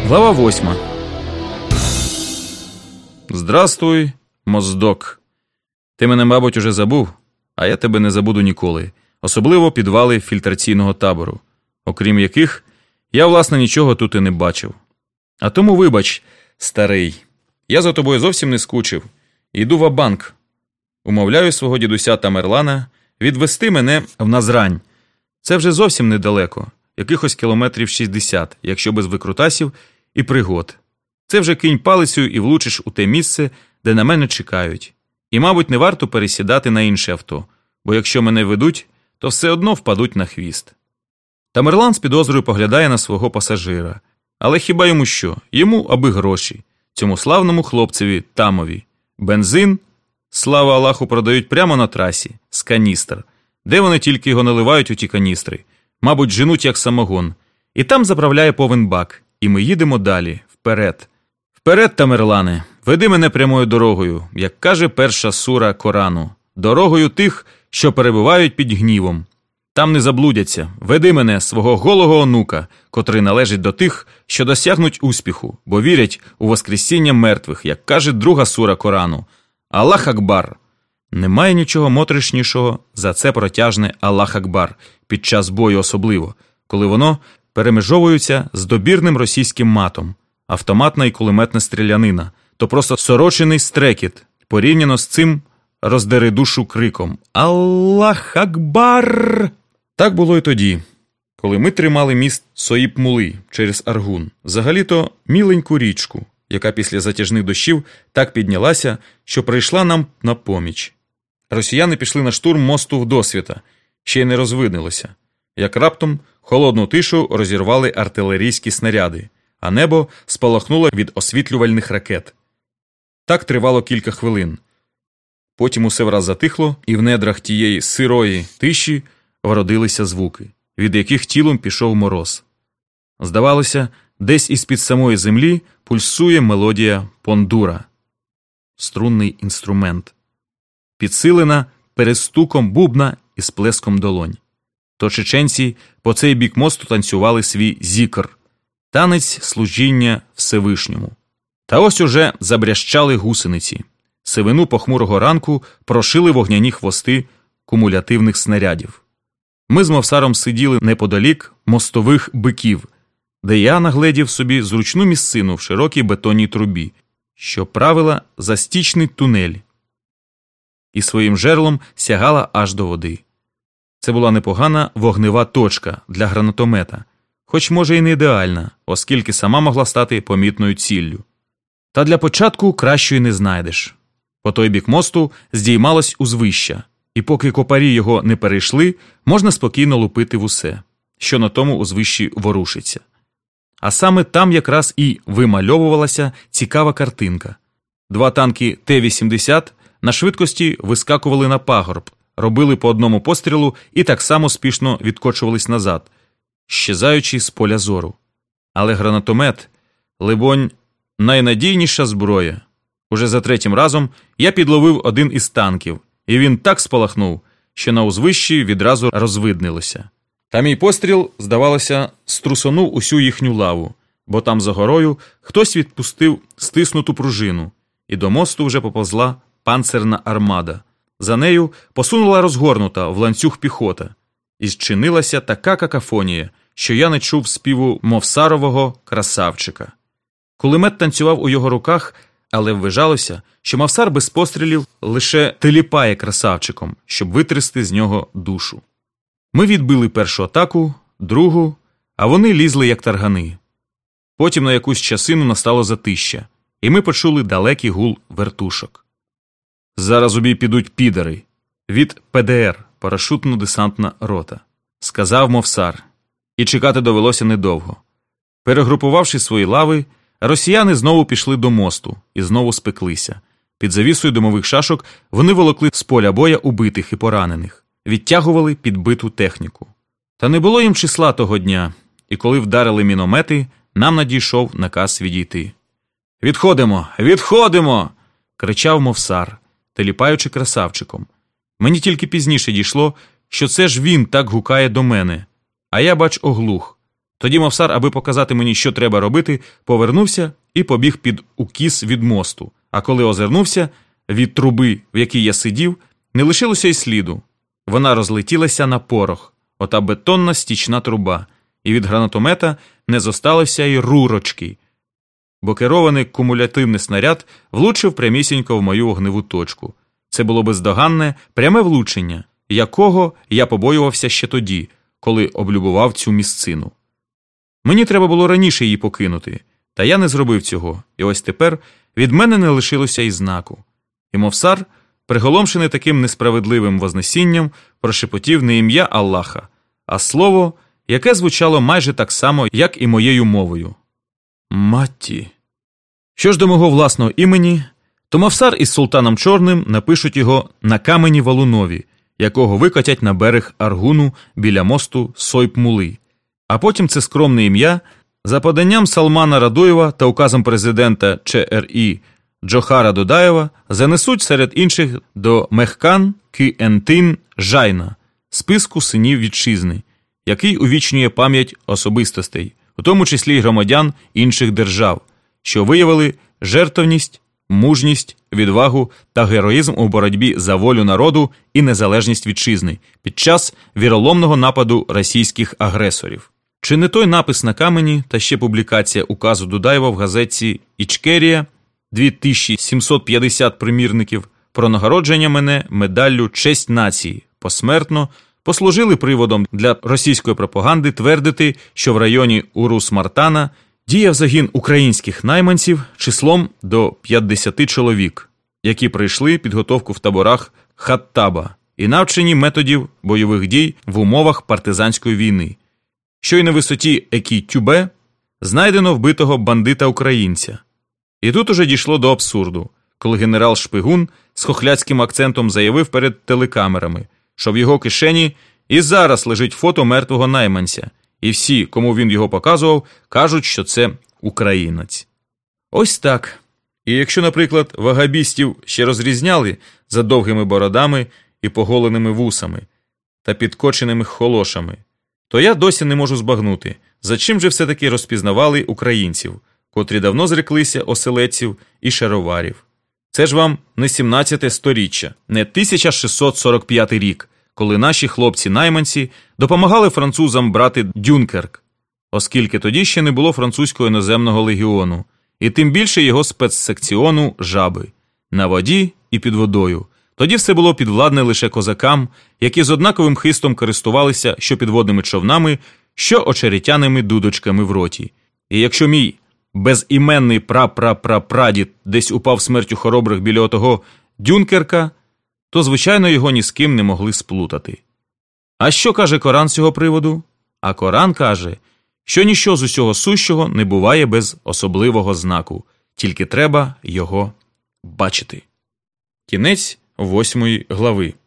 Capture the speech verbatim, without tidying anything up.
Глава восьма. Здрастуй, моздок. Ти мене, мабуть, уже забув, а я тебе не забуду ніколи. Особливо підвали фільтраційного табору, окрім яких я, власне, нічого тут і не бачив. А тому вибач, старий, я за тобою зовсім не скучив. Йду ва-банк. Умовляю свого дідуся Тамерлана відвести мене в Назрань. Це вже зовсім недалеко, якихось кілометрів шістдесят, якщо без викрутасів і пригод. Це вже кинь палицю і влучиш у те місце, де на мене чекають. І, мабуть, не варто пересідати на інше авто, бо якщо мене ведуть, то все одно впадуть на хвіст. Тамерлан з підозрою поглядає на свого пасажира. Але хіба йому що? Йому аби гроші. Цьому славному хлопцеві Тамові. Бензин, слава Аллаху, продають прямо на трасі, з каністр. Де вони тільки його наливають у ті каністри? Мабуть, женуть як самогон. І там заправляє повен бак. І ми їдемо далі, вперед. Вперед, Тамерлане, веди мене прямою дорогою, як каже перша сура Корану. Дорогою тих, що перебувають під гнівом. Там не заблудяться. Веди мене, свого голого онука, котрий належить до тих, що досягнуть успіху, бо вірять у воскресіння мертвих, як каже друга сура Корану. Аллах Акбар. Немає нічого моторошнішого за це протяжне Аллах Акбар, під час бою особливо, коли воно перемежовується з добірним російським матом, автоматна і кулеметна стрілянина, то просто сорочений стрекіт, порівняно з цим роздери душу криком «Аллах Акбар!». Так було й тоді, коли ми тримали міст Соїп-Мули через Аргун, взагалі-то міленьку річку, яка після затяжних дощів так піднялася, що прийшла нам на поміч. Росіяни пішли на штурм мосту вдосвіта, ще й не розвиднилося, як раптом холодну тишу розірвали артилерійські снаряди, а небо спалахнуло від освітлювальних ракет. Так тривало кілька хвилин. Потім усе враз затихло, і в недрах тієї сирої тиші вродилися звуки, від яких тілом пішов мороз. Здавалося, десь із-під самої землі пульсує мелодія пондура. Струнний інструмент. Підсилена перестуком бубна і сплеском долонь. То чеченці по цей бік мосту танцювали свій зікр. Танець служіння Всевишньому. Та ось уже забрящали гусениці. Сивину похмурого ранку прошили вогняні хвости кумулятивних снарядів. Ми з Мовсаром сиділи неподалік мостових биків, де я нагледів собі зручну місцину в широкій бетонній трубі, що правила за стічний тунель, і своїм жерлом сягала аж до води. Це була непогана вогнева точка для гранатомета, хоч може і не ідеальна, оскільки сама могла стати помітною ціллю. Та для початку кращої не знайдеш. По той бік мосту здіймалось узвища, і поки копарі його не перейшли, можна спокійно лупити в усе, що на тому узвищі ворушиться. А саме там якраз і вимальовувалася цікава картинка. Два танки Т вісімдесят на швидкості вискакували на пагорб, робили по одному пострілу і так само спішно відкочувались назад, щезаючи з поля зору. Але гранатомет, либонь, найнадійніша зброя. Уже за третім разом я підловив один із танків, і він так спалахнув, що на узвищі відразу розвиднилося. Та мій постріл, здавалося, струсонув усю їхню лаву, бо там за горою хтось відпустив стиснуту пружину, і до мосту вже поповзла панцерна армада. За нею посунула розгорнута в ланцюг піхота, і зчинилася така какафонія, що я не чув співу Мовсарового красавчика. Кулемет танцював у його руках, але вважалося, що Мовсар без пострілів лише теліпає красавчиком, щоб витрясти з нього душу. Ми відбили першу атаку, другу, а вони лізли як таргани. Потім на якусь часину настало затища, і ми почули далекий гул вертушок. «Зараз у бій підуть підари» від Пе Де Ер, парашутно-десантна рота, сказав Мовсар. І чекати довелося недовго. Перегрупувавши свої лави, росіяни знову пішли до мосту і знову спеклися. Під завісою димових шашок вони волокли з поля боя убитих і поранених, відтягували підбиту техніку. Та не було їм числа того дня, і коли вдарили міномети, нам надійшов наказ відійти. «Відходимо! Відходимо!» – кричав Мовсар, теліпаючи красавчиком. Мені тільки пізніше дійшло, що це ж він так гукає до мене, а я, бач, оглух. Тоді Мовсар, аби показати мені, що треба робити, повернувся і побіг під укіс від мосту. А коли озирнувся, від труби, в якій я сидів, не лишилося й сліду. Вона розлетілася на порох, ота бетонна стічна труба, і від гранатомета не зосталося й рурочки, бо керований кумулятивний снаряд влучив прямісінько в мою вогневу точку. Це було бездоганне, пряме влучення, якого я побоювався ще тоді, коли облюбував цю місцину. Мені треба було раніше її покинути, та я не зробив цього, і ось тепер від мене не лишилося й знаку. І Мовсар, приголомшений таким несправедливим вознесінням, прошепотів не ім'я Аллаха, а слово, яке звучало майже так само, як і моєю мовою. Матті. Що ж до мого власного імені, то Мовсар із Султаном Чорним напишуть його на камені валунові, якого викотять на берег Аргуну біля мосту Сойп-Мули. А потім це скромне ім'я, за поданням Салмана Радоєва та указом президента ЧРІ Джохара Дудаєва, занесуть серед інших до Мехкан Ки-Ентин Жайна, списку синів вітчизни, який увічнює пам'ять особистостей, у тому числі й громадян інших держав, що виявили жертовність, мужність, відвагу та героїзм у боротьбі за волю народу і незалежність вітчизни під час віроломного нападу російських агресорів. Чи не той напис на камені та ще публікація указу Дудаєва в газеті «Ічкерія», дві тисячі сімсот п'ятдесят примірників, про нагородження мене медаллю «Честь нації» посмертно послужили приводом для російської пропаганди твердити, що в районі Урус-Мартана діяв загін українських найманців числом до п'ятдесят чоловік, які пройшли підготовку в таборах Хаттаба і навчені методів бойових дій в умовах партизанської війни. Що й на висоті Екі-Тюбе знайдено вбитого бандита-українця. І тут уже дійшло до абсурду, коли генерал Шпигун з хохляцьким акцентом заявив перед телекамерами, що в його кишені і зараз лежить фото мертвого найманця, і всі, кому він його показував, кажуть, що це українець. Ось так. І якщо, наприклад, вагабістів ще розрізняли за довгими бородами і поголеними вусами та підкоченими холошами, то я досі не можу збагнути, за чим же все-таки розпізнавали українців, котрі давно зреклися оселедців і шароварів. Це ж вам не сімнадцяте сторіччя, не тисяча шістсот сорок п'ятий рік, коли наші хлопці-найманці допомагали французам брати Дюнкерк, оскільки тоді ще не було французького іноземного легіону, і тим більше його спецсекціону «Жаби» на воді і під водою. Тоді все було підвладне лише козакам, які з однаковим хистом користувалися що підводними човнами, що очеретяними дудочками в роті. І якщо мій безіменний пра-пра-пра-прадід десь упав смертю хоробрих біля отого Дюнкерка, то, звичайно, його ні з ким не могли сплутати. А що каже Коран з цього приводу? А Коран каже, що ніщо з усього сущого не буває без особливого знаку, тільки треба його бачити. Кінець восьмої глави.